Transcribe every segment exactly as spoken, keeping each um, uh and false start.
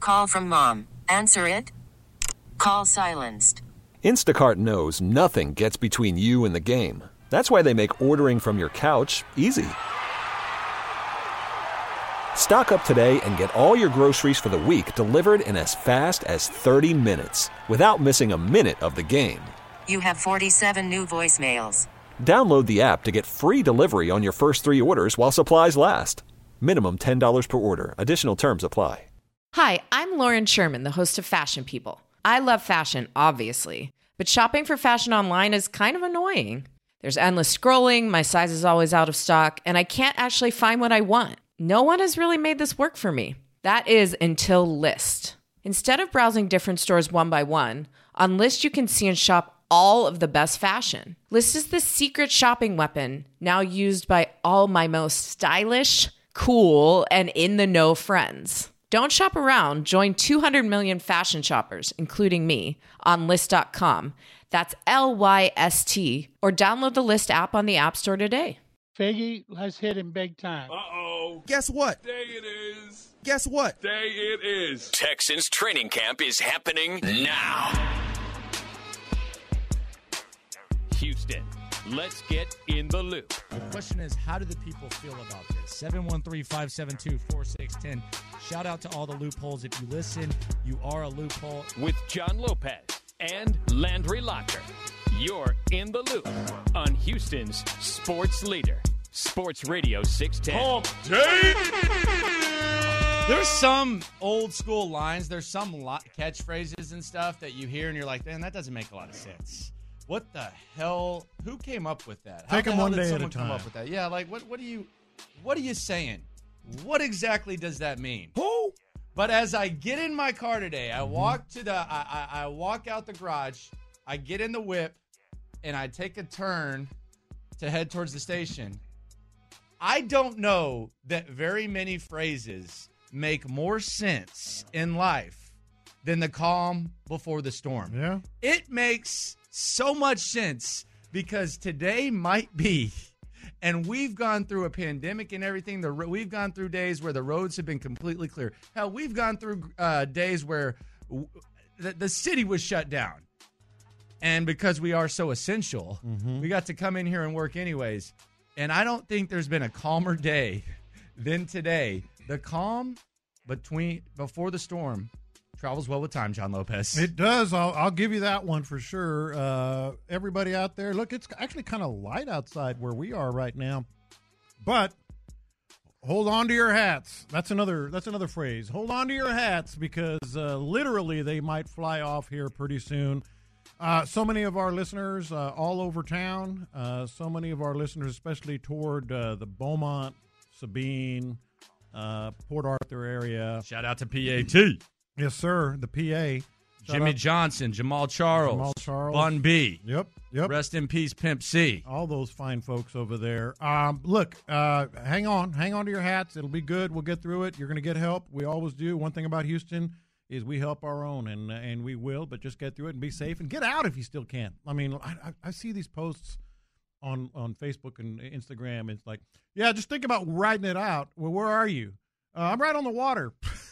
Call from mom. Answer it. Call silenced. Instacart knows nothing gets between you and the game. That's why they make ordering from your couch easy. Stock up today and get all your groceries for the week delivered in as fast as thirty minutes without missing a minute of the game. You have forty-seven new voicemails. Download the app to get free delivery on your first three orders while supplies last. Minimum ten dollars per order. Additional terms apply. Hi, I'm Lauren Sherman, the host of Fashion People. I love fashion, obviously, but shopping for fashion online is kind of annoying. There's endless scrolling, my size is always out of stock, and I can't actually find what I want. No one has really made this work for me. That is until Lyst. Instead of browsing different stores one by one, on Lyst you can see and shop all of the best fashion. Lyst is the secret shopping weapon now used by all my most stylish, cool, and in-the-know friends. Don't shop around. Join two hundred million fashion shoppers, including me, on Lyst dot com. That's L Y S T. Or download the Lyst app on the App Store today. Figgy, let's hit him big time. Uh-oh. Guess what? Day it is. Guess what? Day it is. Texans training camp is happening now. Houston, let's get in the loop. The question is, how do the people feel about this? seven one three, five seven two, four six one zero. Shout out to all the loopholes. If you listen, you are a loophole. With John Lopez and Landry Locker, you're in the loop on Houston's sports leader, Sports Radio six ten. Hump day. There's some old school lines. There's some lo- catchphrases and stuff that you hear and you're like, man, that doesn't make a lot of sense. What the hell? Who came up with that? How Take the them hell one did day at a someone come time. up with that? Yeah, like what? What are you? What are you saying? What exactly does that mean? Who? But as I get in my car today, I walk to the, I, I, I walk out the garage, I get in the whip, and I take a turn to head towards the station. I don't know that very many phrases make more sense in life than the calm before the storm. Yeah. It makes so much sense because today might be, and we've gone through a pandemic and everything. The We've gone through days where the roads have been completely clear. Hell, we've gone through uh, days where w- the, the city was shut down. And because we are so essential, Mm-hmm. we got to come in here and work anyways. And I don't think there's been a calmer day than today. The calm between before the storm travels well with time, John Lopez. It does. I'll, I'll give you that one for sure. Uh, everybody out there, look, it's actually kind of light outside where we are right now. But hold on to your hats. That's another that's another phrase. Hold on to your hats because uh, literally they might fly off here pretty soon. Uh, so many of our listeners uh, all over town, uh, so many of our listeners, especially toward uh, the Beaumont, Sabine, uh, Port Arthur area. Shout out to P A T. Yes, sir. The P A. Shout Jimmy out- Johnson, Jamal Charles, Jamal Charles. Bun B. Yep, yep. Rest in peace, Pimp C. All those fine folks over there. Um, look, uh, hang on. Hang on to your hats. It'll be good. We'll get through it. You're going to get help. We always do. One thing about Houston is we help our own, and and we will, but just get through it and be safe and get out if you still can. I mean, I, I, I see these posts on, on Facebook and Instagram. It's like, yeah, just think about riding it out. Well, where are you? Uh, I'm right on the water.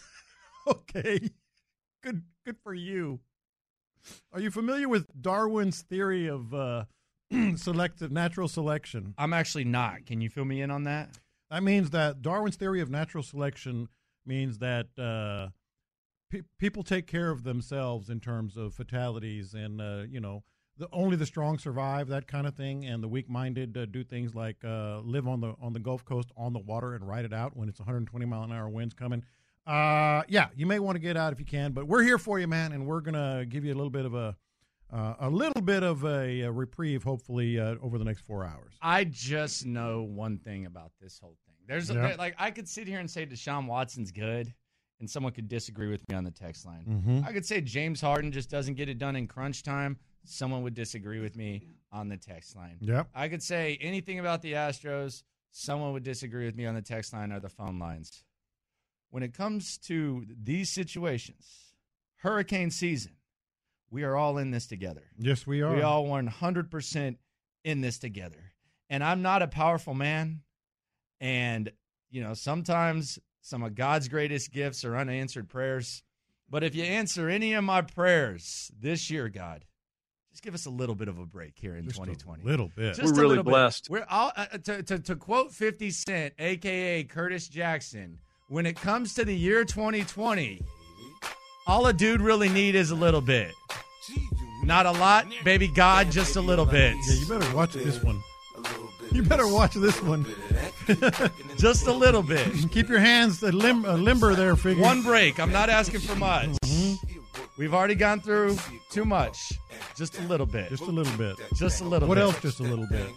Okay. Good good for you. Are you familiar with Darwin's theory of uh, selective natural selection? I'm actually not. Can you fill me in on that? That means that Darwin's theory of natural selection means that uh, pe- people take care of themselves in terms of fatalities and, uh, you know, the, only the strong survive, that kind of thing, and the weak-minded uh, do things like uh, live on the on the Gulf Coast on the water and ride it out when it's one hundred twenty mile an hour winds coming. Uh, yeah, you may want to get out if you can, but we're here for you, man, and we're gonna give you a little bit of a uh, a little bit of a, a reprieve, hopefully, uh, over the next four hours. I just know one thing about this whole thing. There's Yeah. there, like I could sit here and say Deshaun Watson's good, and someone could disagree with me on the text line. Mm-hmm. I could say James Harden just doesn't get it done in crunch time. Someone would disagree with me on the text line. Yep. I could say anything about the Astros. Someone would disagree with me on the text line or the phone lines. When it comes to these situations, hurricane season, we are all in this together. Yes, we are. We all one hundred percent in this together. And I'm not a powerful man. And, you know, sometimes some of God's greatest gifts are unanswered prayers. But if you answer any of my prayers this year, God, just give us a little bit of a break here in Just twenty twenty. A little bit. Just We're a really little bit. blessed. We're all, uh, to, to, to quote fifty Cent, a k a. Curtis Jackson, when it comes to the year twenty twenty, all a dude really need is a little bit. Not a lot, baby God, just a little bit. Yeah, you better watch this one. You better watch this one. Just a little bit. Keep your hands uh, lim- uh, limber there, figure. One break. I'm not asking for much. We've already gone through too much. Just a little bit. Just a little bit. Just a little What bit. else? Just a little bit.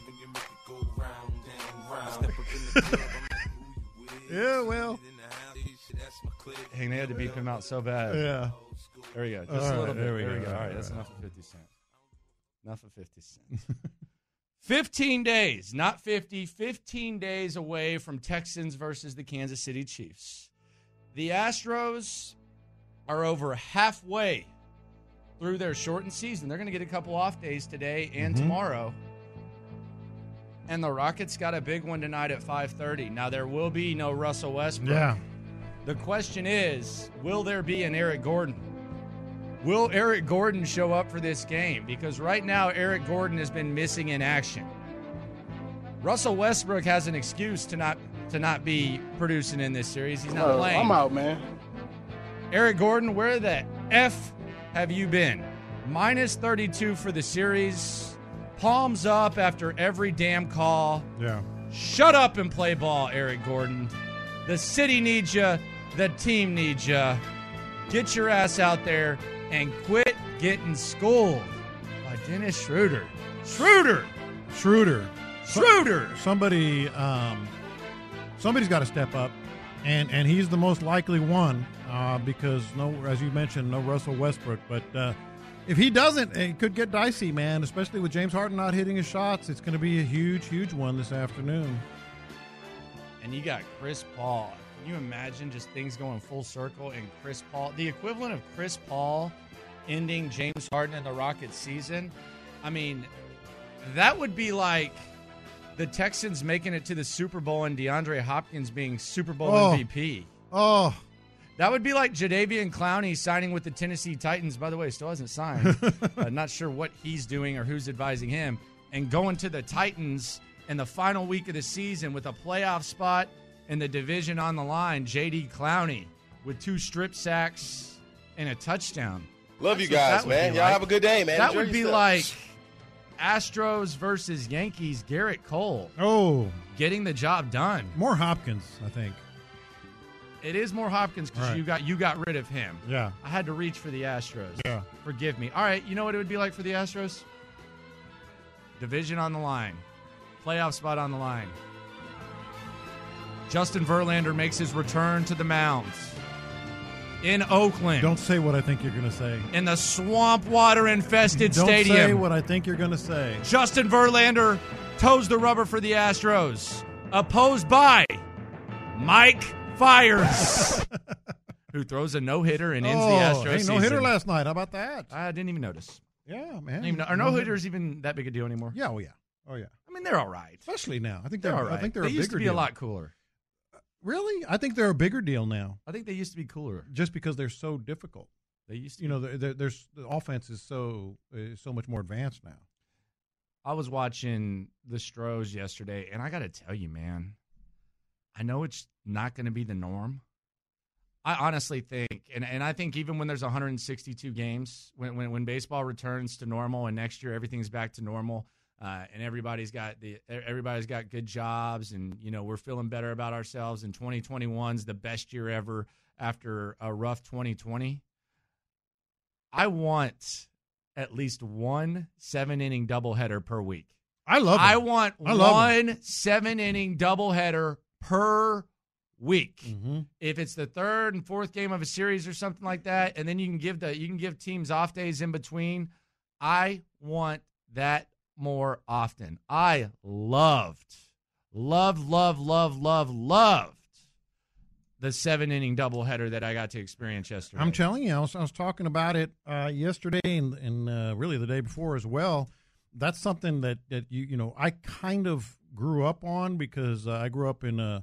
Yeah, well. Hey, they had to beep him out so bad. Yeah. There we go. Just All a little right, bit. there we There we go. go. All All right, right, that's all enough of fifty Cent. Enough of fifty Cent. fifteen days, not fifty, fifteen days away from Texans versus the Kansas City Chiefs. The Astros are over halfway through their shortened season. They're going to get a couple off days today and Mhm. tomorrow. And the Rockets got a big one tonight at five thirty. Now, there will be no Russell Westbrook. Yeah. The question is, will there be an Eric Gordon? Will Eric Gordon show up for this game? Because right now, Eric Gordon has been missing in action. Russell Westbrook has an excuse to not to not be producing in this series. He's not Uh, playing. I'm out, man. Eric Gordon, where the F have you been? Minus thirty-two for the series. Palms up after every damn call. Yeah. Shut up and play ball, Eric Gordon. The city needs you. The team needs you. Get your ass out there and quit getting schooled by Dennis Schroeder. Schroeder! Schroeder. Schroeder! Somebody, um, somebody's got to step up, and, and he's the most likely one uh, because, no, as you mentioned, no Russell Westbrook. But uh, if he doesn't, it could get dicey, man, especially with James Harden not hitting his shots. It's going to be a huge, huge one this afternoon. And you got Chris Paul. Can you imagine just things going full circle and Chris Paul, the equivalent of Chris Paul ending James Harden in the Rockets season? I mean, that would be like the Texans making it to the Super Bowl and DeAndre Hopkins being Super Bowl Oh. M V P. Oh, That would be like Jadeveon Clowney signing with the Tennessee Titans. By the way, still hasn't signed. uh, not sure what he's doing or who's advising him. And going to the Titans in the final week of the season with a playoff spot in the division on the line. J D Clowney with two strip sacks and a touchdown. Love you That's what guys, that would man. be Y'all like. have a good day, man. That Enjoy would be yourself. like Astros versus Yankees. Garrett Cole oh, getting the job done. more Hopkins, I think. It is more Hopkins because Right. you got you got rid of him. Yeah. I had to reach for the Astros. Yeah. Forgive me. All right, you know what it would be like for the Astros? Division on the line. Playoff spot on the line. Justin Verlander makes his return to the mound in Oakland. Don't say what I think you're going to say. In the swamp water infested Don't stadium. say what I think you're going to say. Justin Verlander toes the rubber for the Astros. Opposed by Mike Fiers, who throws a no-hitter and ends oh, the Astros hey, season. no hitter last night. How about that? I didn't even notice. Yeah, man. Didn't even know, are no-hitters even that big a deal anymore? Yeah, oh yeah. Oh yeah. I mean, they're all right. Especially now. I think They're they're, all right. I think they're they a used bigger to be deal. a lot cooler. Really? I think they're a bigger deal now I think they used to be cooler. just because they're so difficult. They used to. You know, they're, they're, there's the offense is so is so much more advanced now. I was watching the Stros yesterday, and I got to tell you, man, I know it's not going to be the norm. I honestly think, and, and I think even when there's one hundred sixty-two games, when, when when baseball returns to normal and next year everything's back to normal, uh, and everybody's got the everybody's got good jobs, and you know we're feeling better about ourselves, and twenty twenty-one's the best year ever after a rough twenty twenty. I want at least one seven-inning doubleheader per week. I love. I them. want I love one seven-inning doubleheader per week. Mhm. If it's the third and fourth game of a series or something like that, and then you can give the you can give teams off days in between, I want that more often. I loved, loved, loved, loved, loved, loved the seven-inning doubleheader that I got to experience yesterday. I'm telling you, I was, I was talking about it uh, yesterday and, and uh, really the day before as well. That's something that, that you you know I kind of grew up on because uh, I grew up in a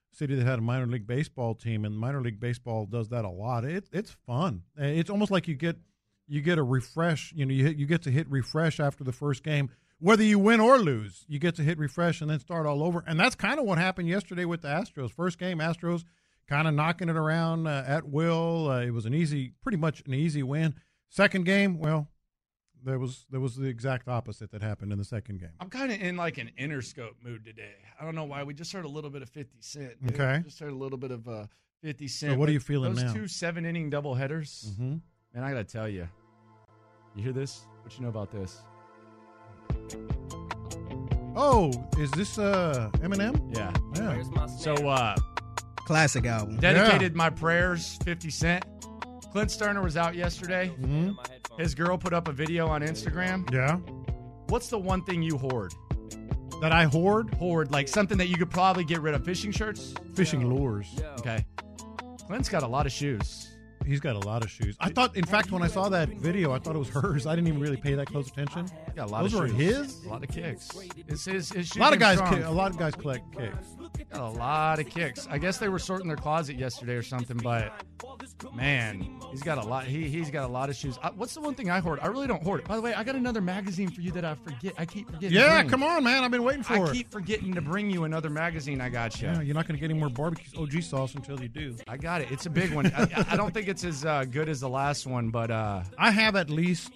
city that had a minor league baseball team, and minor league baseball does that a lot. It, it's fun. It's almost like you get you get a refresh. You know, you hit, you get to hit refresh after the first game, whether you win or lose. You get to hit refresh and then start all over. And that's kind of what happened yesterday with the Astros. First game, Astros kind of knocking it around uh, at will. Uh, it was an easy, pretty much an easy win. Second game, well. There was there was the exact opposite that happened in the second game. I'm kind of in like an Interscope mood today. I don't know why. We just heard a little bit of fifty Cent. Dude. Okay. We just heard a little bit of uh, fifty Cent. So what are But you feeling those now? Those two seven-inning doubleheaders, Mm-hmm. man, I got to tell you. You hear this? What you know about this? Oh, is this uh, Eminem? Yeah. Yeah. So, uh, Classic album. dedicated my prayers, fifty Cent. Clint Sterner was out yesterday. Mm-hmm. His girl put up a video on Instagram. Yeah. What's the one thing you hoard? That I hoard? Hoard, like something that you could probably get rid of. Fishing shirts? Fishing lures. Okay. Clint's got a lot of shoes. He's got a lot of shoes. I thought, in fact, when I saw that video, I thought it was hers. I didn't even really pay that close attention. He's got a lot Those of were shoes. his? A lot of kicks. His, his, his shoes A lot of are guys, strong. ki- a lot of guys collect kicks. Got a lot of kicks. I guess they were sorting their closet yesterday or something, but man, he's got a lot. He he's got a lot of shoes. I, what's the one thing I hoard? I really don't hoard it. By the way, I got another magazine for you that I forget. I keep forgetting. to Yeah, bring. come on, man. I've been waiting for I it. keep forgetting to bring you another magazine. I got you. Yeah, you're not going to get any more barbecue O G sauce until you do. I got it. It's a big one. I, I don't think it's as uh, good as the last one, but uh, I have at least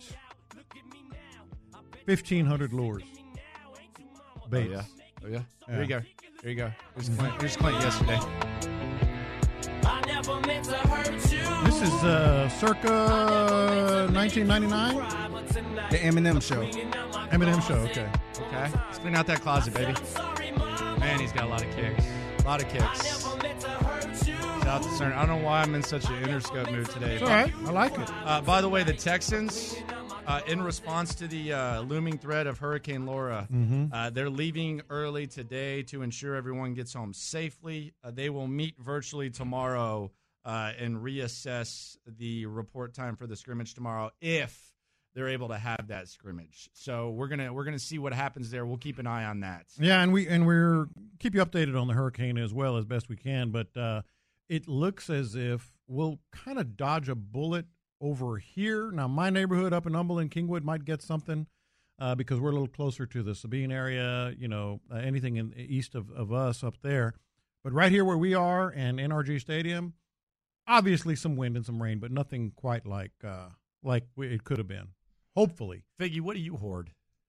fifteen hundred lures. Baits. oh yeah, oh yeah. Yeah. There you go. There you go. Here's Clint. Here's Clint yesterday. This is uh, circa nineteen ninety-nine. The Eminem Show. Eminem Show, okay. Okay, let's clean out that closet, baby. Man, he's got a lot of kicks. A lot of kicks. Shout out to Cern. I don't know why I'm in such an Interscope mood today. It's all right. I like it. Uh, by the way, the Texans, uh, in response to the uh, looming threat of Hurricane Laura, Mm-hmm. uh, they're leaving early today to ensure everyone gets home safely. Uh, they will meet virtually tomorrow uh, and reassess the report time for the scrimmage tomorrow if they're able to have that scrimmage. So we're gonna we're gonna see what happens there. We'll keep an eye on that. Yeah, and we and we're keep you updated on the hurricane as well as best we can. But uh, it looks as if we'll kind of dodge a bullet over here. Now, my neighborhood up in Humble and Kingwood might get something uh, because we're a little closer to the Sabine area. You know, uh, anything in east of, of us up there. But right here where we are and N R G Stadium, obviously some wind and some rain, but nothing quite like uh, like it could have been. Hopefully. Figgy, what do you hoard?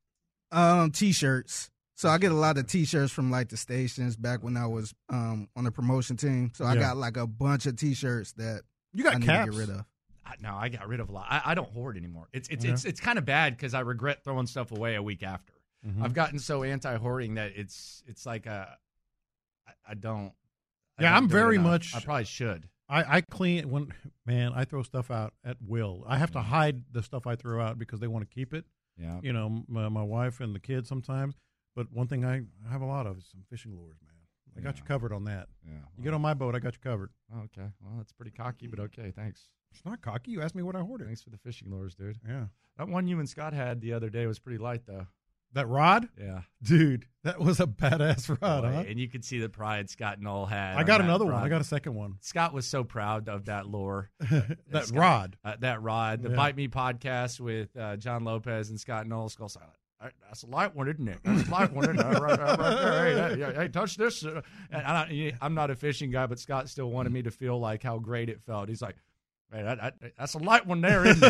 Um, T-shirts. So I get a lot of T-shirts from like the stations back when I was um on the promotion team. So I Yeah. got like a bunch of T-shirts that You got I need caps. to get rid of. I, no, I got rid of a lot. I, I don't hoard anymore. It's it's Yeah. it's it's kind of bad because I regret throwing stuff away a week after. Mhm. I've gotten so anti-hoarding that it's it's like a I, I don't. I Yeah, don't I'm do it very enough. much- I probably should. I, I clean when man I throw stuff out at will. I have to hide the stuff I throw out because they want to keep it. Yeah. You know, my, my wife and the kids sometimes. But one thing I have a lot of is some fishing lures, man. I got Yeah. you covered on that. Yeah. You get on my boat, I got you covered. Oh, okay. Well, that's pretty cocky, but okay. Thanks. It's not cocky. You asked me what I hoarded. Thanks for the fishing lures, dude. Yeah, That one you and Scott had the other day was pretty light, though. that rod, Yeah. dude. That was a badass rod, Boy, huh? and you could see the pride Scott and all had. I on got that another one. rod. I got a second one. Scott was so proud of that lure. that Scott- rod. Uh, that rod, the Yeah. Bite Me podcast with uh, John Lopez and Scott Knowles. Skull Silent. Hey, that's a light one, isn't it? That's a light one, isn't it? Right, right, right there. Hey, that- yeah, hey, touch this. Uh, And I don't, I'm not a fishing guy, but Scott still wanted me to feel like how great it felt. He's like, hey, that, that, that's a light one there, isn't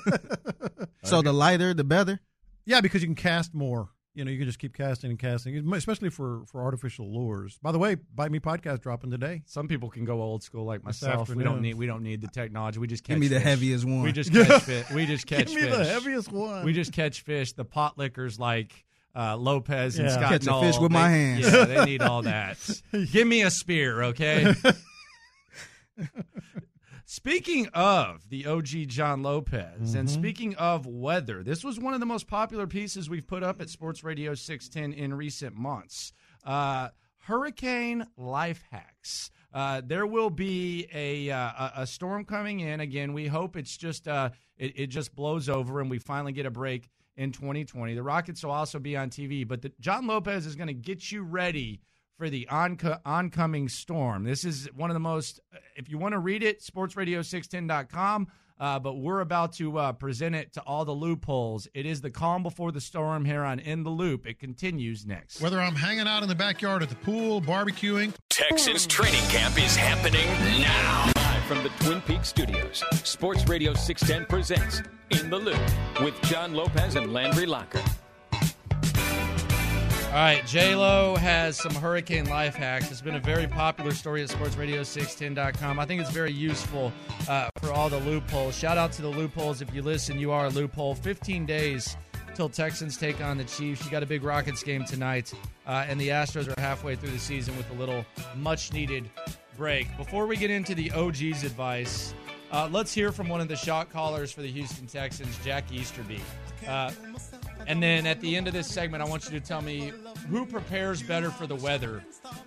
it? So the lighter, the better. Yeah, because you can cast more. You know, you can just keep casting and casting, especially for, for artificial lures. By the way, Bite Me podcast dropping today. Some people can go old school like This myself. We don't afternoon. need we don't need the technology. We just catch Give me the fish. heaviest one. We just catch fish. We just catch Give me fish. the heaviest one. We just catch fish. The pot lickers like uh, Lopez and Yeah. Scott Catch a Knoll, fish with they- my hands. Yeah, they need all that. Give me a spear, okay? Speaking of the O G John Lopez, and speaking of weather, this was one of the most popular pieces we've put up at Sports Radio six ten in recent months. Uh, hurricane life hacks. Uh, there will be a, uh, a a storm coming in. Again, we hope it's just uh, it, it just blows over and we finally get a break in twenty twenty. The Rockets will also be on T V, but the, John Lopez is going to get you ready for the onco- oncoming storm. This is one of the most, if you want to read it, sports radio six ten dot com, uh, but we're about to uh, present it to all the loopholes. It is the calm before the storm here on In the Loop. It continues next. Whether I'm hanging out in the backyard at the pool, barbecuing. Texans training camp is happening now. Live from the Twin Peaks studios, Sports Radio six ten presents In the Loop with John Lopez and Landry Locker. All right, J-Lo has some hurricane life hacks. It's been a very popular story at sports radio six ten dot com. I think it's very useful uh, for all the loopholes. Shout out to the loopholes. If you listen, you are a loophole. fifteen days till Texans take on the Chiefs. You got a big Rockets game tonight, uh, and the Astros are halfway through the season with a little much-needed break. Before we get into the O G's advice, uh, let's hear from one of the shot callers for the Houston Texans, Jack Easterby. Uh, And then at the end of this segment, I want you to tell me who prepares better for the weather,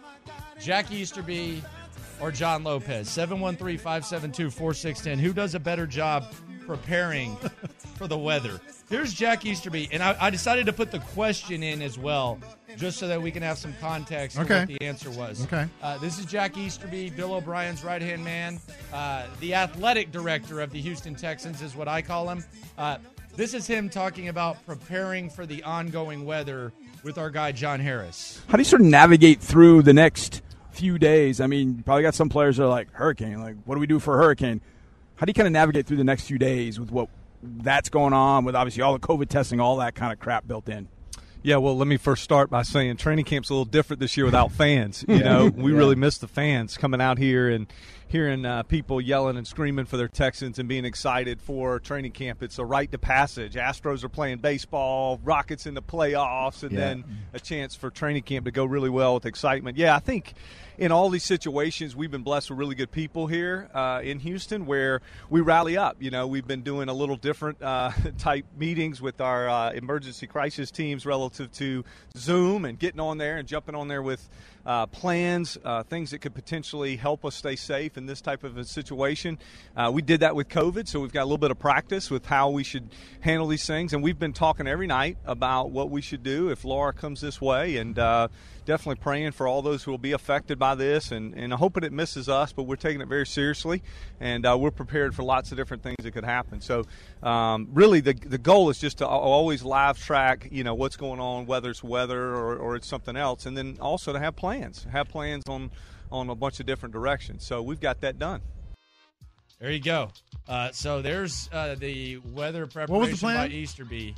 Jack Easterby or John Lopez. seven one three, five seven two, four six one zero. Who does a better job preparing for the weather? Here's Jack Easterby. And I, I decided to put the question in as well, just so that we can have some context for Okay. what the answer was. Okay. Uh, this is Jack Easterby, Bill O'Brien's right-hand man. Uh, the athletic director of the Houston Texans is what I call him. Uh, This is him talking about preparing for the ongoing weather with our guy, John Harris. How do you sort of navigate through the next few days? I mean, you probably got some players that are like, hurricane, like, what do we do for a hurricane? How do you kind of navigate through the next few days with what that's going on, with obviously all the COVID testing, all that kind of crap built in? Yeah, well, let me first start by saying training camp's a little different this year without fans. You know, we Yeah. really miss the fans coming out here and hearing uh, people yelling and screaming for their Texans and being excited for training camp. It's a rite of passage. Astros are playing baseball, Rockets in the playoffs, and Yeah. then a chance for training camp to go really well with excitement. Yeah, I think in all these situations, we've been blessed with really good people here uh, in Houston where we rally up. You know, we've been doing a little different uh, type meetings with our uh, emergency crisis teams relative to Zoom and getting on there and jumping on there with uh, plans, uh, things that could potentially help us stay safe in this type of a situation. Uh, we did that with COVID, so we've got a little bit of practice with how we should handle these things. And we've been talking every night about what we should do if Laura comes this way, and uh, definitely praying for all those who will be affected by this, and, and hoping it misses us, but we're taking it very seriously, and uh, we're prepared for lots of different things that could happen. So um, really the the goal is just to always live track, you know, what's going on, whether it's weather or, or it's something else, and then also to have plans, have plans on, on a bunch of different directions. So we've got that done. There you go. Uh, so there's uh, the weather preparation What was the plan? by Easterby.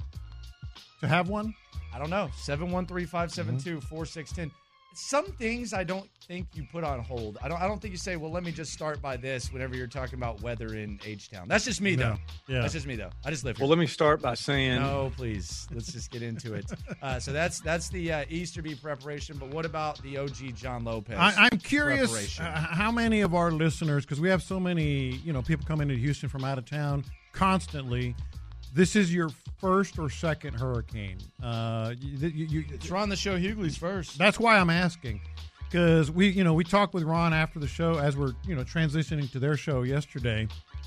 To have one? I don't know. seven one three, five seven two, four six one zero. Some things I don't think you put on hold. I don't I don't think you say, well, let me just start by this whenever you're talking about weather in H-Town. That's just me, though. Yeah. That's just me, though. I just live here. Well, let me start by saying No, please. Let's just get into it. Uh, so that's that's the uh, Easterby preparation. But what about the O G John Lopez? I, I'm curious preparation? uh, how many of our listeners, because we have so many, you know, people coming into Houston from out of town constantly. This is your first or second hurricane. Uh, you, you, you, It's Ron the Show Hughley's first. That's why I'm asking, because we, you know, we talked with Ron after the show as we're, you know, transitioning to their show yesterday,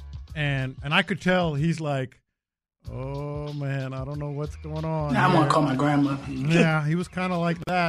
and and I could tell he's like, oh man, I don't know what's going on. Now I'm here." gonna call my grandma. Yeah, he was kind of like that,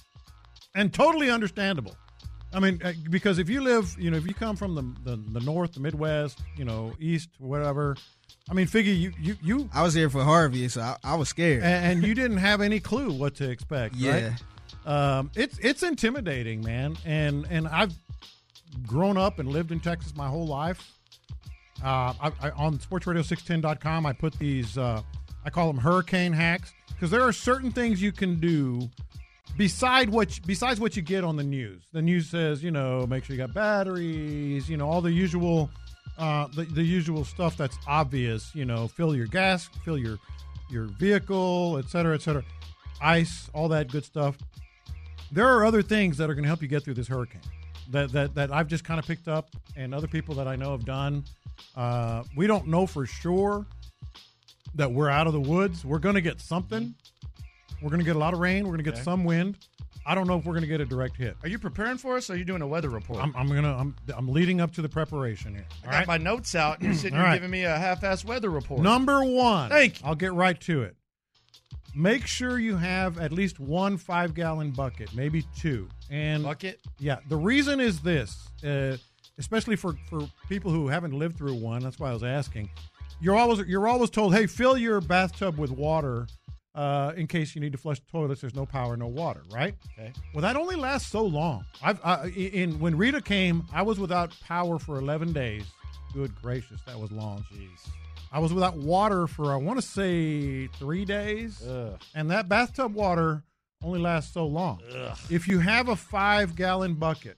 and totally understandable. I mean, uh, because if you live, you know, if you come from the, the the north, the Midwest, you know, east, whatever. I mean, figure you you you. I was here for Harvey, so I, I was scared. And, and you didn't have any clue what to expect. Yeah. Right? Um, it's it's intimidating, man. And and I've grown up and lived in Texas my whole life. Uh, I, I, on sports radio six ten dot com, I put these. Uh, I call them hurricane hacks because there are certain things you can do. Beside what, besides what you get on the news, the news says, you know, make sure you got batteries, you know, all the usual, uh, the, the usual stuff that's obvious, you know, fill your gas, fill your, your vehicle, et cetera, et cetera, ice, all that good stuff. There are other things that are going to help you get through this hurricane that, that, that I've just kind of picked up and other people that I know have done. Uh, we don't know for sure that we're out of the woods. We're going to get something. We're going to get a lot of rain. We're going to get Okay. some wind. I don't know if we're going to get a direct hit. Are you preparing for us, or are you doing a weather report? I'm, I'm gonna. I'm. I'm leading up to the preparation here. I All got right? my notes out, and you're sitting All here right. giving me a half-ass weather report. Number one. Thank you. I'll get right to it. make sure you have at least one five-gallon bucket, maybe two. And Bucket? Yeah. The reason is this, uh, especially for, for people who haven't lived through one. That's why I was asking. You're always you're always told, hey, fill your bathtub with water uh, in case you need to flush the toilets. There's no power, no water, right? Okay. Well, that only lasts so long. I've I, in when Rita came, I was without power for eleven days. Good gracious, that was long. Jeez. I was without water for I want to say three days, Ugh. and that bathtub water only lasts so long. Ugh. If you have a five-gallon bucket,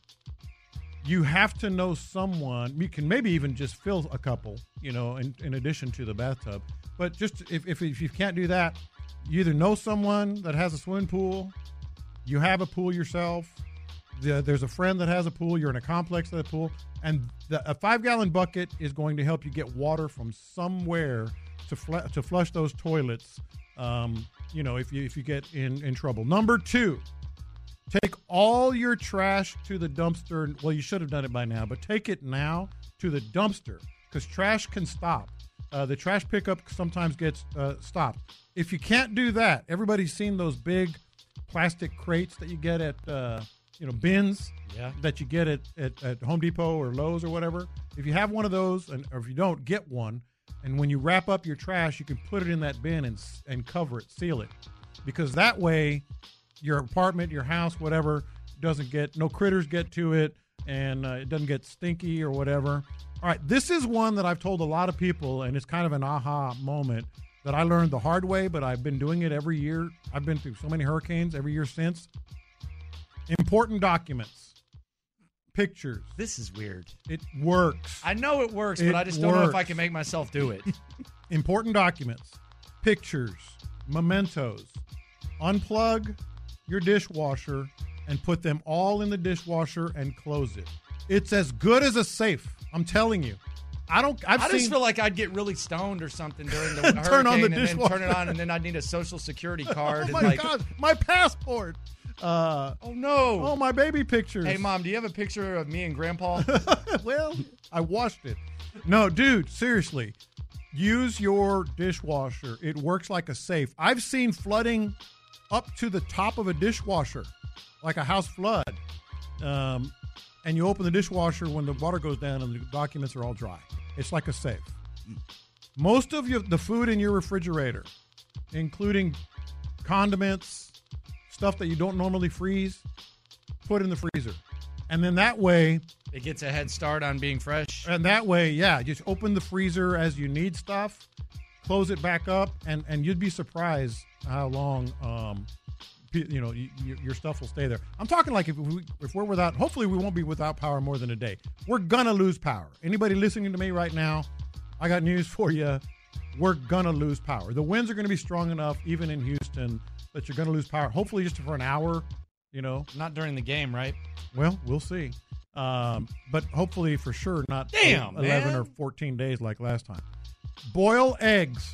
you have to know someone. You can maybe even just fill a couple, you know, in, in addition to the bathtub. But just if, if if you can't do that, you either know someone that has a swimming pool, you have a pool yourself, the, there's a friend that has a pool, you're in a complex that has a pool, and the, a five-gallon bucket is going to help you get water from somewhere to fl- to flush those toilets, um, you know, if you if you get in, in trouble. Number two, take all your trash to the dumpster. Well, you should have done it by now, but take it now to the dumpster because trash can stop. Uh, the trash pickup sometimes gets uh, stopped. If you can't do that, everybody's seen those big plastic crates that you get at, uh, you know, bins Yeah. that you get at, at, at Home Depot or Lowe's or whatever. If you have one of those, and or if you don't, get one. And when you wrap up your trash, you can put it in that bin and and cover it, seal it, because that way your apartment, your house, whatever, doesn't get, no critters get to it, and uh, it doesn't get stinky or whatever. All right, this is one that I've told a lot of people, and it's kind of an aha moment that I learned the hard way, but I've been doing it every year. I've been through so many hurricanes every year since. Important documents, pictures. This is weird. It works. I know it works, It but I just don't know if I works. can make myself do it. Important documents, pictures, mementos. Unplug your dishwasher and put them all in the dishwasher and close it. It's as good as a safe. I'm telling you. I don't. I've I seen. just feel like I'd get really stoned or something during the Turn hurricane on the and then dishwasher. turn it on, and then I'd need a social security card. Oh and my like, God, my passport. Uh, oh no. oh, my baby pictures. Hey, Mom, do you have a picture of me and Grandpa? Well, I washed it. No, dude, seriously. Use your dishwasher. It works like a safe. I've seen flooding up to the top of a dishwasher, like a house flood. Um, and you open the dishwasher when the water goes down and the documents are all dry. It's like a safe. Most of your, the food in your refrigerator, including condiments, stuff that you don't normally freeze, put in the freezer. And then that way, It gets a head start on being fresh. and that way, yeah, just open the freezer as you need stuff, close it back up, and, and you'd be surprised how long, um, pe- you know, y- y- your stuff will stay there. I'm talking like if we, if we're without, hopefully we won't be without power more than a day. We're gonna lose power. Anybody listening to me right now, I got news for you. We're gonna lose power. The winds are gonna be strong enough, even in Houston, that you're gonna lose power. Hopefully just for an hour, you know. Not during the game, right? Well, we'll see. Um, but hopefully for sure not Damn, eleven man. or fourteen days like last time. Boil eggs.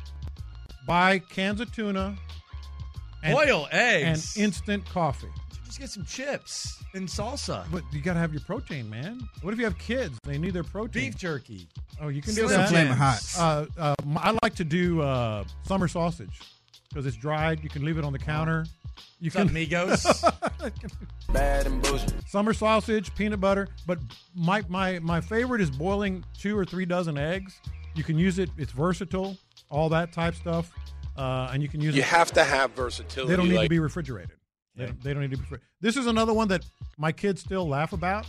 Buy cans of tuna. And, Boil and eggs. instant coffee. Just get some chips and salsa. But you got to have your protein, man. What if you have kids? They need their protein. Beef jerky. Oh, you can do Slim that. Flaming hot. Uh, uh, m- I like to do uh, summer sausage because it's dried. You can leave it on the counter. You What's up, can Migos? Bad and bullshit. summer sausage, peanut butter. But my my my favorite is boiling two or three dozen eggs. You can use it. It's versatile. All that type stuff, uh, and you can use You it. have to have versatility. They don't need like, to be refrigerated. They, Okay. don't, they don't need to be. Refri- this is another one that my kids still laugh about.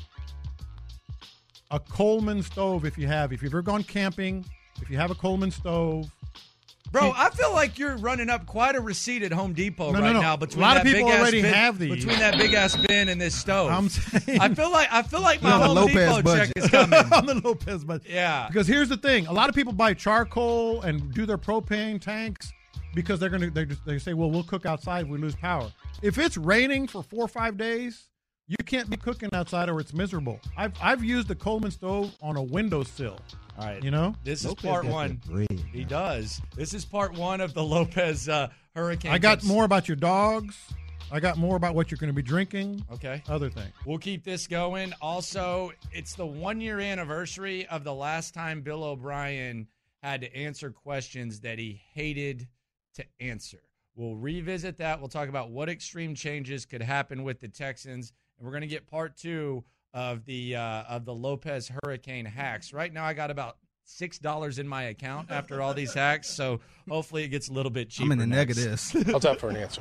A Coleman stove, if you have, if you've ever gone camping, if you have a Coleman stove. Bro, I feel like you're running up quite a receipt at Home Depot No, no, right no. now. A Between lot of that people big-ass already bin, have these. Between that big ass bin and this stove. I'm saying, I feel like I feel like my You're on the Home Lopez Depot budget. check is coming. on the Lopez budget. Yeah. Because here's the thing: a lot of people buy charcoal and do their propane tanks because they're gonna they just they say, well, we'll cook outside if we lose power. If it's raining for four or five days, you can't be cooking outside or it's miserable. I've I've used the Coleman stove on a windowsill. All right. You know, This is Lopez part got one. that bread. He does. This is part one of the Lopez uh, Hurricane. I got tips. more about your dogs. I got more about what you're going to be drinking. Okay. Other things. We'll keep this going. Also, it's the one year anniversary of the last time Bill O'Brien had to answer questions that he hated to answer. We'll revisit that. We'll talk about what extreme changes could happen with the Texans, and we're going to get part two of the uh, of the Lopez Hurricane hacks. Right now, I got about six dollars in my account after all these hacks, so hopefully it gets a little bit cheaper. I'm in the next. negatives. I'll tap for an answer.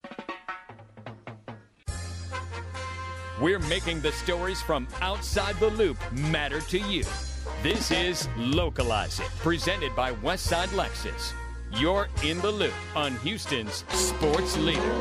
We're making the stories from outside the loop matter to you. This is Localize It, presented by Westside Lexus. You're in the loop on Houston's sports leader.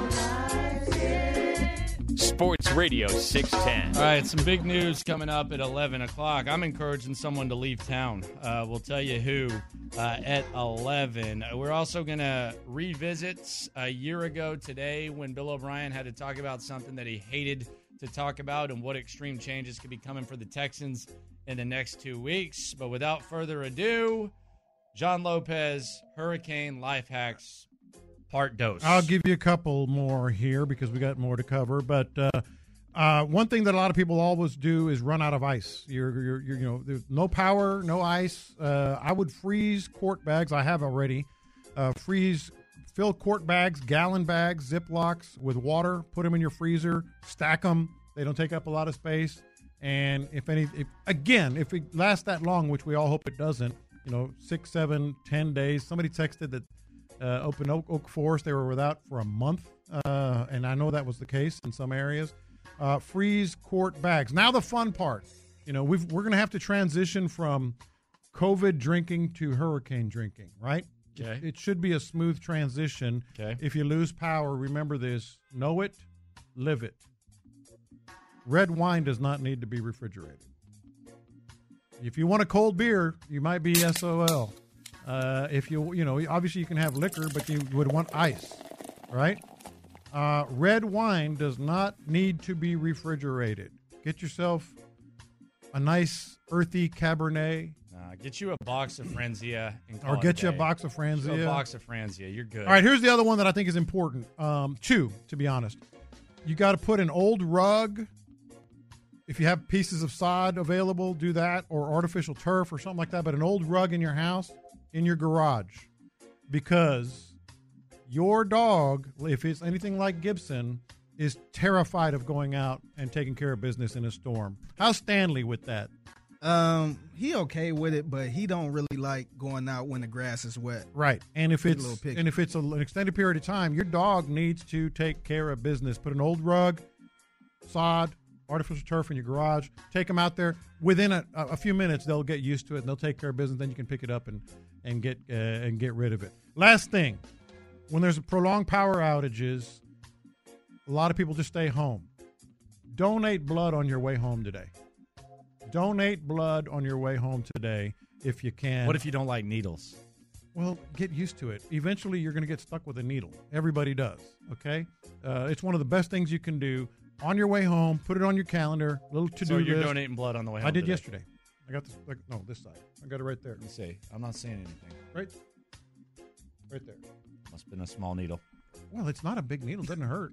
Sports Radio six ten. All right, some big news coming up at eleven o'clock. I'm encouraging someone to leave town. Uh, we'll tell you who uh, at eleven. We're also going to revisit a year ago today when Bill O'Brien had to talk about something that he hated to talk about and what extreme changes could be coming for the Texans in the next two weeks. But without further ado, John Lopez, Hurricane Life Hacks, part dose. I'll give you a couple more here because we got more to cover. But uh, uh, one thing that a lot of people always do is run out of ice. You're, you're, you're you know, there's no power, no ice. Uh, I would freeze quart bags. I have already. Uh, freeze, fill quart bags, gallon bags, Ziplocs with water. Put them in your freezer. Stack them. They don't take up a lot of space. And if any, if, again, if it lasts that long, which we all hope it doesn't, you know, six, seven, ten days. Somebody texted that uh, Open Oak, Oak Forest, they were without for a month. Uh, and I know that was the case in some areas. Uh, freeze quart bags. Now the fun part. You know, we've, we're going to have to transition from COVID drinking to hurricane drinking, right? Okay. It, it should be a smooth transition. Okay. If you lose power, remember this. Know it, live it. Red wine does not need to be refrigerated. If you want a cold beer, you might be S O L. Uh, if you, you know, obviously you can have liquor, but you would want ice, right? Uh, red wine does not need to be refrigerated. Get yourself a nice earthy Cabernet. Uh, get you a box of Franzia. And Or call get it you a day. box of Franzia. Just a box of Franzia. You're good. All right, here's the other one that I think is important. Um, two, to be honest. You got to put an old rug. If you have pieces of sod available, do that, or artificial turf or something like that. But an old rug in your house, in your garage, because your dog, if it's anything like Gibson, is terrified of going out and taking care of business in a storm. How's Stanley with that? Um, he okay with it, but he don't really like going out when the grass is wet. Right, and if Get a it's little picky. and if it's a, an extended period of time, your dog needs to take care of business. Put an old rug, sod, artificial turf in your garage. Take them out there. Within a, a few minutes, they'll get used to it and they'll take care of business. Then you can pick it up and and get uh, and get rid of it. Last thing, when there's prolonged power outages, a lot of people just stay home. Donate blood on your way home today. Donate blood on your way home today if you can. What if you don't like needles? Well, get used to it. Eventually, you're going to get stuck with a needle. Everybody does, okay? Uh, it's one of the best things you can do. On your way home, put it on your calendar, little to-do So you're list. donating blood on the way home I did today. yesterday. I got this, like, no, this side. I got it right there. Let me see. I'm not seeing anything. Right? Right there. Must have been a small needle. Well, it's not a big needle. It doesn't hurt.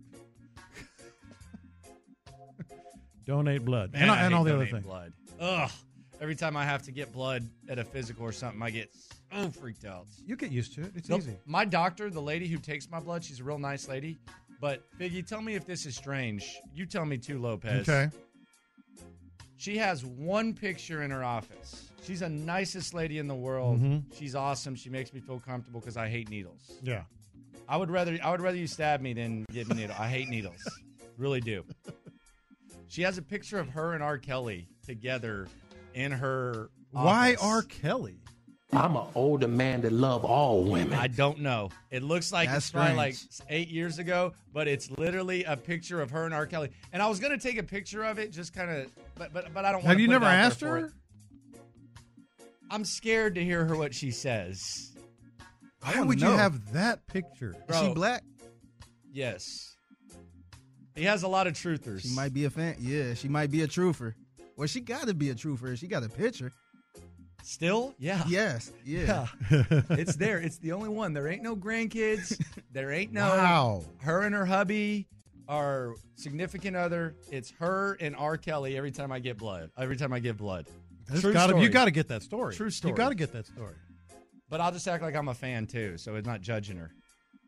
Donate blood. Man, and I and hate all the other donating things. blood. Ugh. Every time I have to get blood at a physical or something, I get so freaked out. You get used to it. It's Nope. easy. My doctor, the lady who takes my blood, she's a real nice lady. But, Biggie, tell me if this is strange. You tell me too, Lopez. Okay. She has one picture in her office. She's the nicest lady in the world. Mhm. She's awesome. She makes me feel comfortable because I hate needles. Yeah. I would rather I would rather you stab me than give me a needle. I hate needles. Really do. She has a picture of her and R. Kelly together in her Why office. R. Kelly? I'm an older man that love all women. I don't know. It looks like That's it's probably like strange. eight years ago, but it's literally a picture of her and R. Kelly. And I was gonna take a picture of it, just kind of, but but but I don't. Have wanna you put it never out there asked for her? it. I'm scared to hear her what she says. I Why wanna would you know. have that picture? Is Bro. she black? Yes, he has a lot of truthers. She might be a fan. Yeah, she might be a truther. Well, she got to be a truther. She got a picture. Still, yeah, Yes. Yeah. It's there. It's the only one. There ain't no grandkids. There ain't no. Wow. Her and her hubby are significant other. It's her and R. Kelly every time I get blood. Every time I give blood. This True gotta, story. you got to get that story. True story. You got to get that story. But I'll just act like I'm a fan too, so it's not judging her.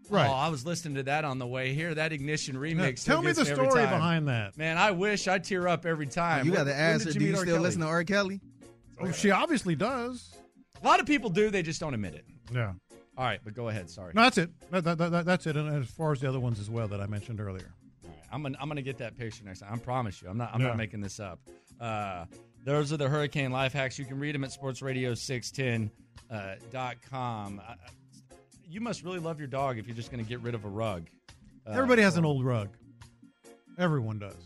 Right. Oh, I was listening to that on the way here. That Ignition remix. Tell me the gets every story time. behind that. Man, I wish I tear up every time. You got When- to when ask did her, you do meet you R. still Kelly? listen to R. Kelly? Oh, she obviously does. A lot of people do. They just don't admit it. Yeah. All right, but go ahead. Sorry. No, that's it. That, that, that, that's it. And as far as the other ones as well that I mentioned earlier. All right, I'm gonna I'm gonna get that picture next time. I promise you. I'm not I'm Yeah. not making this up. Uh, those are the hurricane life hacks. You can read them at sports radio six ten dot com. Uh, you must really love your dog if you're just going to get rid of a rug. Uh, Everybody has an old rug. Everyone does.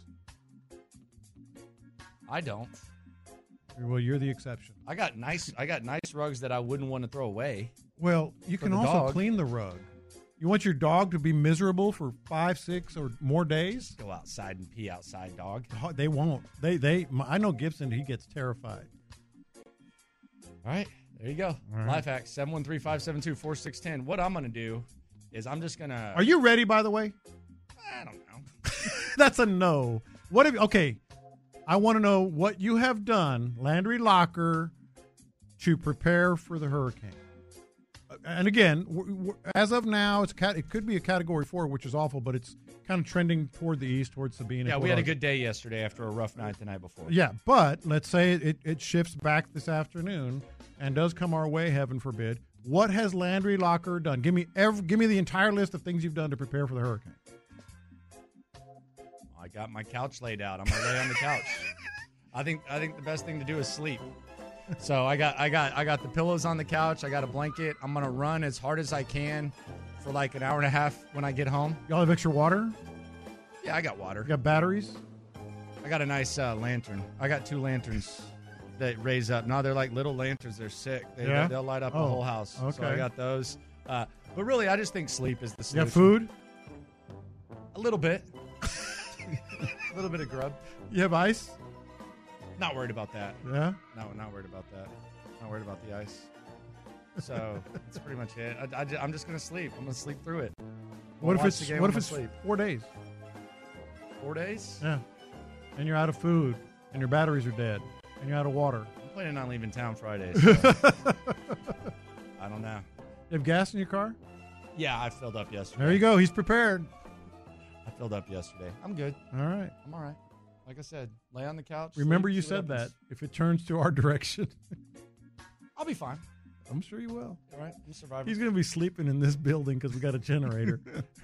I don't. Well, you're the exception. I got nice. I got nice rugs that I wouldn't want to throw away. Well, you For can the also dog. clean the rug. You want your dog to be miserable for five, six, or more days? Go outside and pee outside, dog. They won't. They they. I know Gibson. He gets terrified. All right, there you go. All right. Life hack seven one three five seven two four six one zero. What I'm going to do is I'm just going to. Are you ready? By the way, I don't know. that's a no. What if? Okay, I want to know what you have done, Landry Locker, to prepare for the hurricane. And again, w- w- as of now, it's cat- it could be a Category Four, which is awful, but it's kind of trending toward the east, towards Sabine. Yeah, and we had a Port good day yesterday after a rough night the night before. Yeah, but let's say it, it shifts back this afternoon and does come our way, heaven forbid. What has Landry Locker done? Give me every, give me the entire list of things you've done to prepare for the hurricane. I got my couch laid out. I'm gonna lay on the couch. I think I think the best thing to do is sleep. So I got I got I got the pillows on the couch. I got a blanket. I'm gonna run as hard as I can for like an hour and a half when I get home. Y'all have extra water? Yeah, I got water. You got batteries? I got a nice uh, lantern. I got two lanterns that raise up. No, they're like little lanterns. They're sick. They, Yeah? They'll light up Oh, the whole house. So I okay. got those. Uh, but really, I just think sleep is the You solution. got food? A little bit. A little bit of grub. You have ice? Not worried about that. Yeah? No, not worried about that. Not worried about the ice. So that's pretty much it. I, I, am just gonna sleep. I'm gonna sleep through it. What if Watch it's the game, what I'm if gonna it's sleep. four days? Four days? Yeah. And you're out of food, and your batteries are dead, and you're out of water. I'm planning on leaving town Friday. So I don't know. You have gas in your car? Yeah, I filled up yesterday. There you go. He's prepared. I filled up yesterday. I'm good. All right. I'm all right. Like I said, lay on the couch. Remember sleep, you see what said that. happens. If it turns to our direction, I'll be fine. I'm sure you will. All right, I'm surviving. He's going to be sleeping in this building because we got a generator.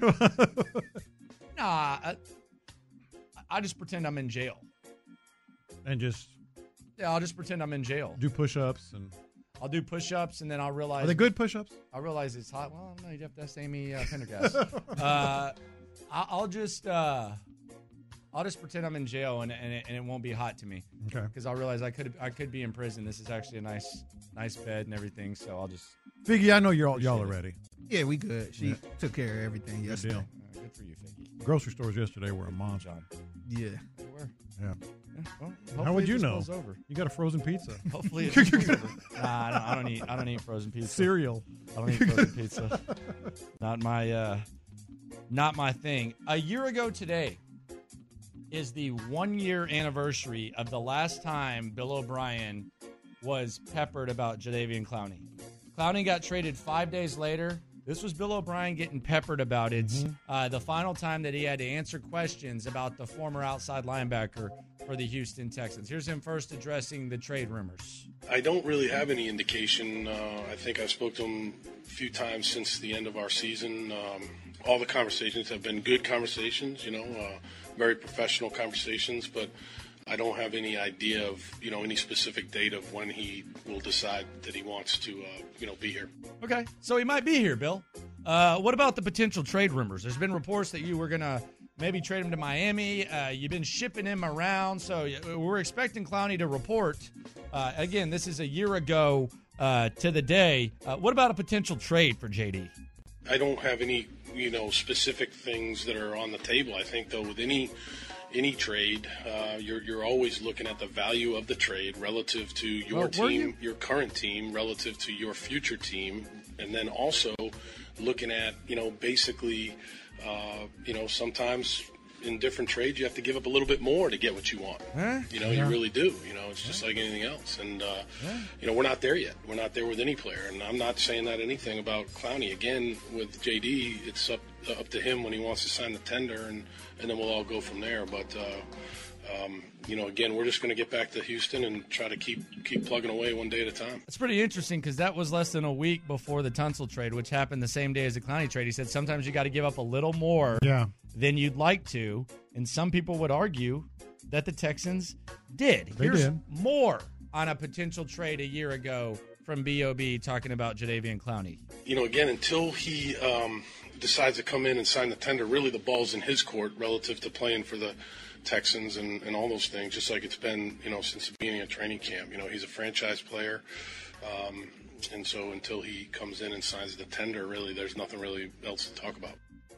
Nah, I, I just pretend I'm in jail. And just Yeah, I'll just pretend I'm in jail. do push-ups. And I'll do push-ups, and then I'll realize. are they good push-ups? I realize it's hot. Well, no, you'd have to ask Amy uh, Pendergast. uh, I, I'll just, uh, I'll just pretend I'm in jail, and and it, and it won't be hot to me. Okay. Because I'll realize I could I could be in prison. This is actually a nice nice bed and everything. So I'll just. Figgy, I know you're all, y'all are ready. Yeah, we good. She Yeah. took care of everything Good yesterday. deal. Uh, good for you, Figgy. Grocery stores yesterday were a monster. John. Yeah. They were. Yeah. Yeah, well, How hopefully would it you just know? blows Over. You got a frozen pizza. Hopefully it just blows over. Nah, I don't, I don't eat. I don't eat frozen pizza. Cereal. I don't eat frozen pizza. Not my. Uh, not my thing. A year ago today is the one-year anniversary of the last time Bill O'Brien was peppered about Jadeveon Clowney. Clowney got traded five days later. This was Bill O'Brien getting peppered about it. Mm-hmm. Uh, the final time that he had to answer questions about the former outside linebacker for the Houston Texans. Here's him first addressing the trade rumors. I don't really have any indication. Uh, I think I've spoke to him a few times since the end of our season. Um, all the conversations have been good conversations, you know, uh, very professional conversations, but I don't have any idea of, you know, any specific date of when he will decide that he wants to, uh, you know, be here. Okay, so he might be here, Bill. Uh, what about the potential trade rumors? There's been reports that you were going to maybe trade him to Miami. Uh, you've been shipping him around, so we're expecting Clowney to report. Uh, again, this is a year ago uh, to the day. Uh, what about a potential trade for J D? I don't have any, you know, specific things that are on the table. I think, though, with any any trade, uh, you're you're always looking at the value of the trade relative to your Well, were team, you? your current team, relative to your future team, and then also looking at, you know, basically, uh, you know, sometimes in different trades, you have to give up a little bit more to get what you want. Huh? You know, Yeah. you really do. You know, it's just like anything else. And, uh, Yeah. you know, we're not there yet. We're not there with any player. And I'm not saying that anything about Clowney. Again, with J D, it's up up to him when he wants to sign the tender, and, and then we'll all go from there. But, uh, um, you know, again, we're just going to get back to Houston and try to keep keep plugging away one day at a time. It's pretty interesting because that was less than a week before the Tunsil trade, which happened the same day as the Clowney trade. He said sometimes you got to give up a little more Yeah. than you'd like to, and some people would argue that the Texans did. They Here's did. more on a potential trade a year ago from B O B talking about Jadeveon Clowney. You know, again, until he um, decides to come in and sign the tender, really the ball's in his court relative to playing for the Texans and, and all those things, just like it's been, you know, since the beginning of training camp. You know, he's a franchise player, um, and so until he comes in and signs the tender, really, there's nothing really else to talk about.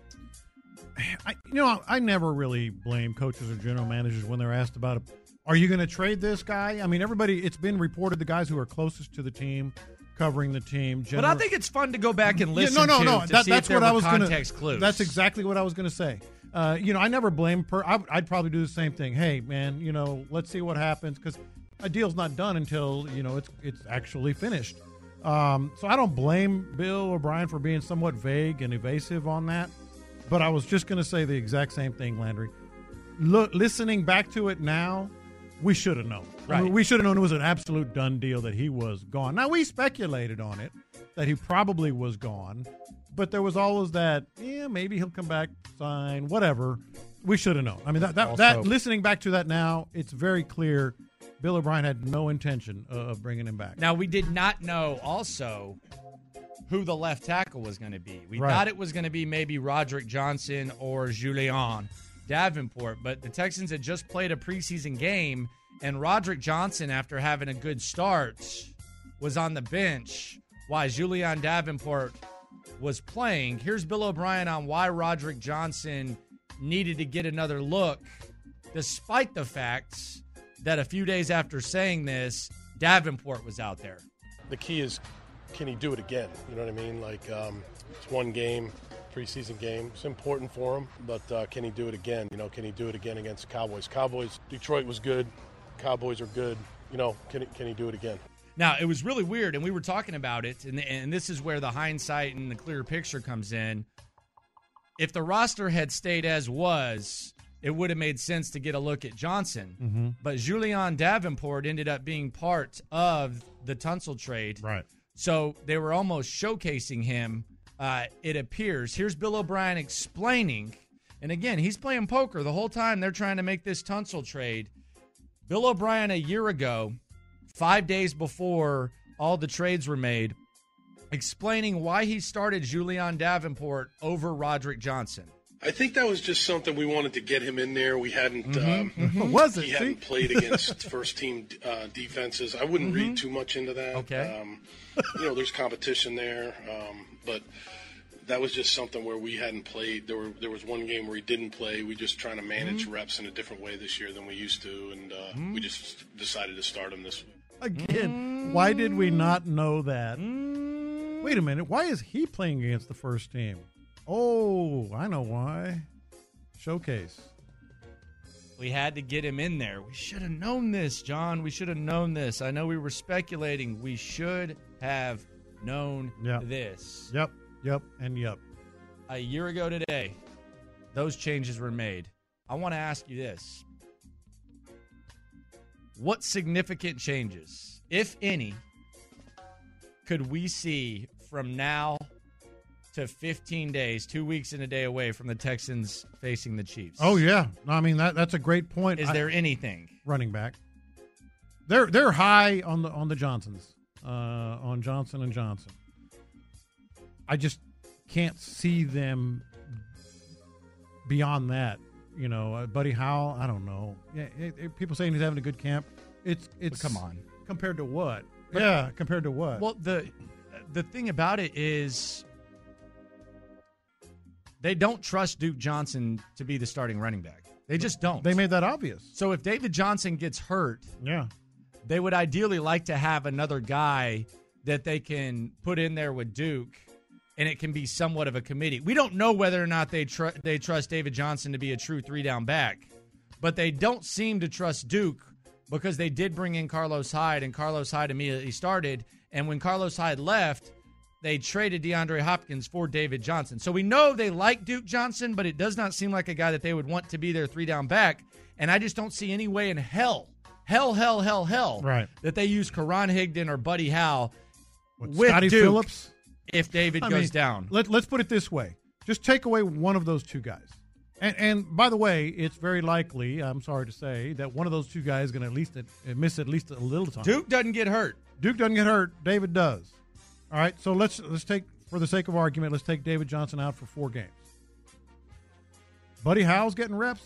I, you know, I never really blame coaches or general managers when they're asked about, are you going to trade this guy? I mean, everybody, it's been reported the guys who are closest to the team, covering the team. But I think it's fun to go back and listen yeah, no, no, to, no. to That, see that's if there what I were was context gonna, clues. That's exactly what I was going to say. Uh, you know, I never blame. Per, I, I'd probably do the same thing. Hey, man, you know, let's see what happens because a deal's not done until you know it's it's actually finished. Um, so I don't blame Bill O'Brien for being somewhat vague and evasive on that. But I was just going to say the exact same thing, Landry. Look, listening back to it now, we should have known. I mean, Right. we should have known it was an absolute done deal that he was gone. Now, we speculated on it, that he probably was gone. But there was always that, yeah, maybe he'll come back, sign, whatever. We should have known. I mean, that that, Also- that listening back to that now, it's very clear Bill O'Brien had no intention of, of bringing him back. Now, we did not know also who the left tackle was going to be. We Right. thought it was going to be maybe Roderick Johnson or Julian Davenport, but the Texans had just played a preseason game, and Roderick Johnson, after having a good start, was on the bench while Julian Davenport was playing. Here's Bill O'Brien on why Roderick Johnson needed to get another look, despite the fact that a few days after saying this, Davenport was out there. The key is, can he do it again? You know what I mean? Like, um, it's one game, preseason game. It's important for him, but uh, can he do it again? You know, can he do it again against the Cowboys? Cowboys, Detroit was good. Cowboys are good. You know, can he, can he do it again? Now, it was really weird, and we were talking about it, and, and this is where the hindsight and the clear picture comes in. If the roster had stayed as was, it would have made sense to get a look at Johnson. Mm-hmm. But Julian Davenport ended up being part of the Tunsil trade. Right. So they were almost showcasing him, uh, it appears. Here's Bill O'Brien explaining. And again, he's playing poker the whole time they're trying to make this Tunsil trade. Bill O'Brien a year ago, five days before all the trades were made, explaining why he started Julian Davenport over Roderick Johnson. I think that was just something we wanted to get him in there. We hadn't, Mm-hmm, um, mm-hmm. Was it? He See? hadn't played against first team uh, defenses. I wouldn't Mm-hmm. read too much into that. Okay. Um, you know, there's competition there, um, but that was just something where we hadn't played. There were there was one game where he didn't play. We just trying to manage Mm-hmm. reps in a different way this year than we used to, and uh, we just decided to start him this week. Again, why did we not know that? Wait a minute. Why is he playing against the first team? Oh, I know why. Showcase. We had to get him in there. We should have known this, John. We should have known this. I know we were speculating. We should have known Yep. this. Yep, yep, and yep. A year ago today, those changes were made. I want to ask you this. What significant changes, if any, could we see from now to fifteen days, two weeks and a day away from the Texans facing the Chiefs? Oh yeah, no, I mean that that's a great point. Is I- there anything? running back? They're they're high on the on the Johnsons, uh, on Johnson and Johnson. I just can't see them beyond that. You know, uh, Buddy Howell. I don't know. Yeah, it, it, people saying he's having a good camp. It's it's Come on. compared to what? Yeah, compared to what? Well, the the thing about it is they don't trust Duke Johnson to be the starting running back. They just don't. They made that obvious. So if David Johnson gets hurt, Yeah. they would ideally like to have another guy that they can put in there with Duke and it can be somewhat of a committee. We don't know whether or not they tr- they trust David Johnson to be a true three-down back, but they don't seem to trust Duke because they did bring in Carlos Hyde, and Carlos Hyde immediately started. And when Carlos Hyde left, they traded DeAndre Hopkins for David Johnson. So we know they like Duke Johnson, but it does not seem like a guy that they would want to be their three-down back. And I just don't see any way in hell, hell, hell, hell, hell, right. that they use Karan Higdon or Buddy Howe what, with Scotty Duke Phillips? If David I goes mean, down. Let, let's put it this way. Just take away one of those two guys. And, and by the way, it's very likely, I'm sorry to say, that one of those two guys is going to at least uh, miss at least a little time. Duke doesn't get hurt. Duke doesn't get hurt. David does. All right, so let's let's take, for the sake of argument, let's take David Johnson out for four games. Buddy Howe's getting reps?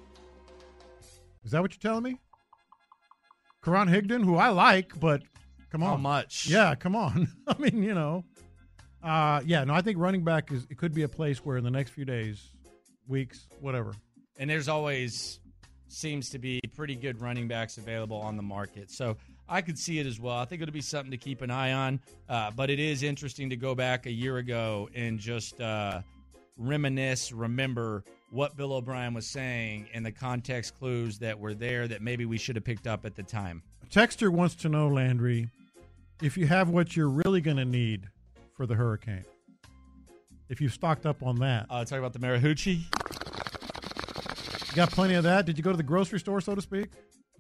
Is that what you're telling me? Karan Higdon, who I like, but come on. How much? Yeah, come on. I mean, you know. Uh, yeah, no, I think running back is it could be a place where in the next few days, weeks, whatever. And there's always seems to be pretty good running backs available on the market. So I could see it as well. I think it'll be something to keep an eye on. Uh, but it is interesting to go back a year ago and just uh, reminisce, remember what Bill O'Brien was saying and the context clues that were there that maybe we should have picked up at the time. A texter wants to know, Landry, if you have what you're really going to need for the hurricane. If you've stocked up on that. Uh, talking about the Marihucci? You got plenty of that? Did you go to the grocery store, so to speak?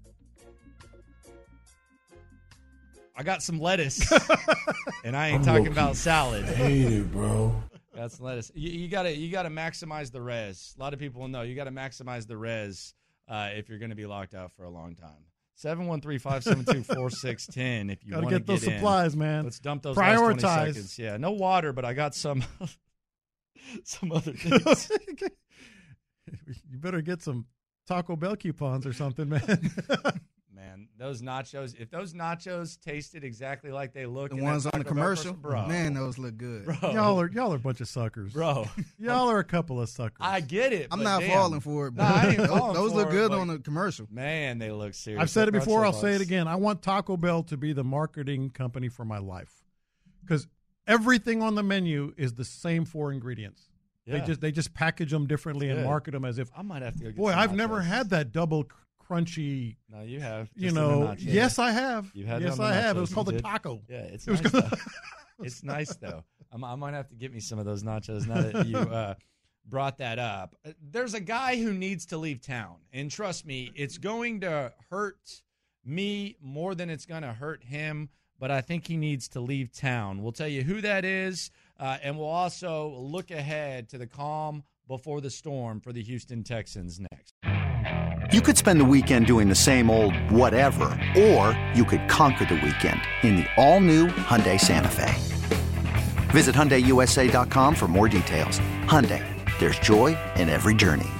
I got some lettuce, and I ain't I'm talking about salad. I hate it, bro. Got some lettuce. You, you gotta, you gotta maximize the res. A lot of people know you gotta maximize the res uh, if you're going to be locked out for a long time. seven one three, five seven two, four six one zero if you want to get those get supplies, in. man. Let's dump those Prioritize. last twenty seconds. Yeah, no water, but I got some, some other things. You better get some Taco Bell coupons or something, man. Man, those nachos, if those nachos tasted exactly like they look, the ones on the commercial, bro, man, those look good. Bro. Y'all are y'all are a bunch of suckers, bro. Y'all are a couple of suckers. I get it. I'm but not damn. falling for it, but nah, I ain't those, falling those for look good it, on the commercial. Man, they look serious. I've said it before. I'll bucks. say it again. I want Taco Bell to be the marketing company for my life because everything on the menu is the same four ingredients. Yeah. They just they just package them differently and market them as if. I might have to go. Get boy, some I've nachos. never had that double crunchy. No, you have. You know, yes, I have. You've had yes, I have. It was called a taco. Yeah, it's it was nice. Though. It's nice though. I'm, I might have to get me some of those nachos now that you uh, brought that up. There's a guy who needs to leave town, and trust me, it's going to hurt me more than it's going to hurt him. But I think he needs to leave town. We'll tell you who that is, uh, and we'll also look ahead to the calm before the storm for the Houston Texans next. You could spend the weekend doing the same old whatever, or you could conquer the weekend in the all-new Hyundai Santa Fe. Visit Hyundai U S A dot com for more details. Hyundai, there's joy in every journey.